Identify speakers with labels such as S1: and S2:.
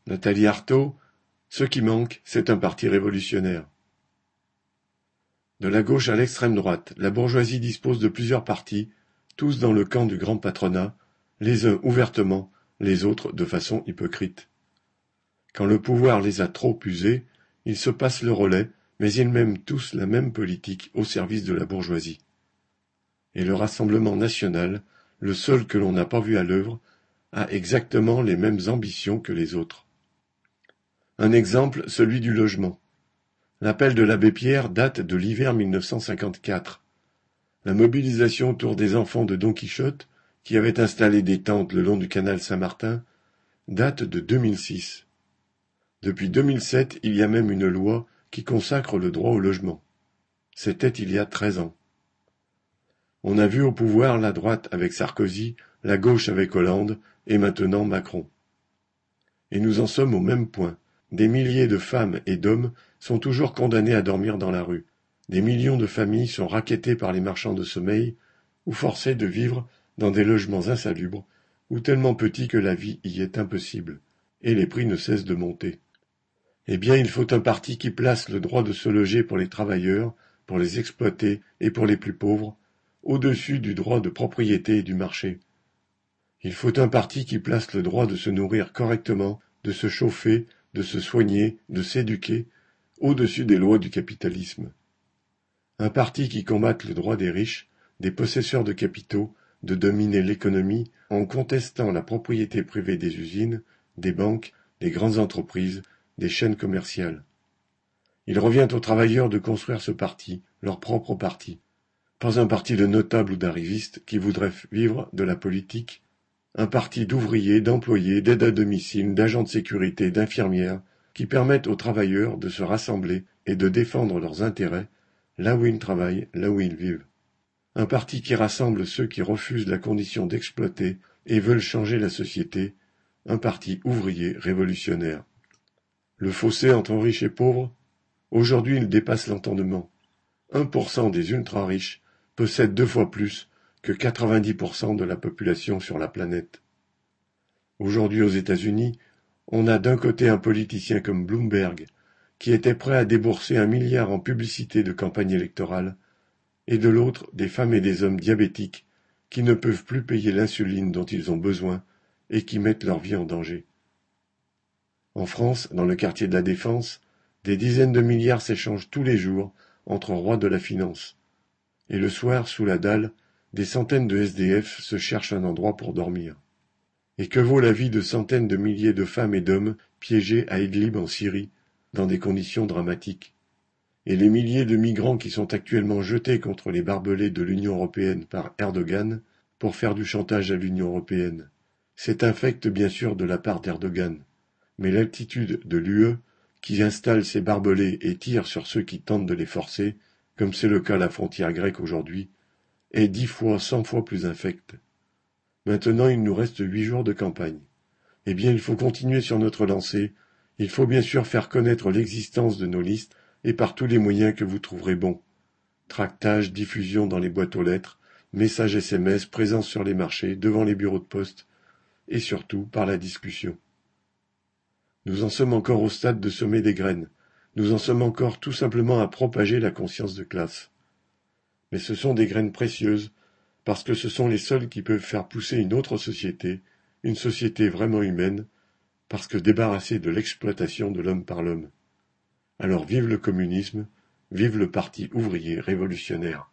S1: Nathalie Arthaud, ce qui manque, c'est un parti révolutionnaire. De la gauche à l'extrême droite, la bourgeoisie dispose de plusieurs partis, tous dans le camp du grand patronat, les uns ouvertement, les autres de façon hypocrite. Quand le pouvoir les a trop usés, ils se passent le relais, mais ils mènent tous la même politique au service de la bourgeoisie. Et le Rassemblement national, le seul que l'on n'a pas vu à l'œuvre, a exactement les mêmes ambitions que les autres. Un exemple, celui du logement. L'appel de l'abbé Pierre date de l'hiver 1954. La mobilisation autour des enfants de Don Quichotte, qui avaient installé des tentes le long du canal Saint-Martin, date de 2006. Depuis 2007, il y a même une loi qui consacre le droit au logement. C'était il y a 13 ans. On a vu au pouvoir la droite avec Sarkozy, la gauche avec Hollande, et maintenant Macron. Et nous en sommes au même point. Des milliers de femmes et d'hommes sont toujours condamnés à dormir dans la rue. Des millions de familles sont rackettées par les marchands de sommeil ou forcées de vivre dans des logements insalubres ou tellement petits que la vie y est impossible, et les prix ne cessent de monter. Eh bien, il faut un parti qui place le droit de se loger pour les travailleurs, pour les exploités et pour les plus pauvres, au-dessus du droit de propriété et du marché. Il faut un parti qui place le droit de se nourrir correctement, de se chauffer, de se soigner, de s'éduquer, au-dessus des lois du capitalisme. Un parti qui combatte le droit des riches, des possesseurs de capitaux, de dominer l'économie en contestant la propriété privée des usines, des banques, des grandes entreprises, des chaînes commerciales. Il revient aux travailleurs de construire ce parti, leur propre parti. Pas un parti de notables ou d'arrivistes qui voudraient vivre de la politique, un parti d'ouvriers, d'employés, d'aides à domicile, d'agents de sécurité, d'infirmières, qui permettent aux travailleurs de se rassembler et de défendre leurs intérêts, là où ils travaillent, là où ils vivent. Un parti qui rassemble ceux qui refusent la condition d'exploiter et veulent changer la société, un parti ouvrier révolutionnaire. Le fossé entre riches et pauvres, aujourd'hui il dépasse l'entendement. 1% des ultra-riches possèdent 2 fois plus que 90% de la population sur la planète. Aujourd'hui aux États-Unis, on a d'un côté un politicien comme Bloomberg, qui était prêt à débourser 1 milliard en publicité de campagne électorale, et de l'autre des femmes et des hommes diabétiques qui ne peuvent plus payer l'insuline dont ils ont besoin et qui mettent leur vie en danger. En France, dans le quartier de la Défense, des dizaines de milliards s'échangent tous les jours entre rois de la finance. Et le soir, sous la dalle, des centaines de SDF se cherchent un endroit pour dormir. Et que vaut la vie de centaines de milliers de femmes et d'hommes piégés à Idlib en Syrie, dans des conditions dramatiques? Et les milliers de migrants qui sont actuellement jetés contre les barbelés de l'Union européenne par Erdogan pour faire du chantage à l'Union européenne. C'est infect bien sûr de la part d'Erdogan, mais l'attitude de l'UE, qui installe ses barbelés et tire sur ceux qui tentent de les forcer, comme c'est le cas à la frontière grecque aujourd'hui, est 10 fois, 100 fois plus infecte. Maintenant il nous reste 8 jours de campagne. Eh bien il faut continuer sur notre lancée, il faut bien sûr faire connaître l'existence de nos listes, et par tous les moyens que vous trouverez bons. Tractage, diffusion dans les boîtes aux lettres, messages SMS, présence sur les marchés, devant les bureaux de poste, et surtout par la discussion. Nous en sommes encore au stade de semer des graines. Nous en sommes encore tout simplement à propager la conscience de classe. Mais ce sont des graines précieuses, parce que ce sont les seules qui peuvent faire pousser une autre société, une société vraiment humaine, parce que débarrassée de l'exploitation de l'homme par l'homme. Alors vive le communisme, vive le parti ouvrier révolutionnaire.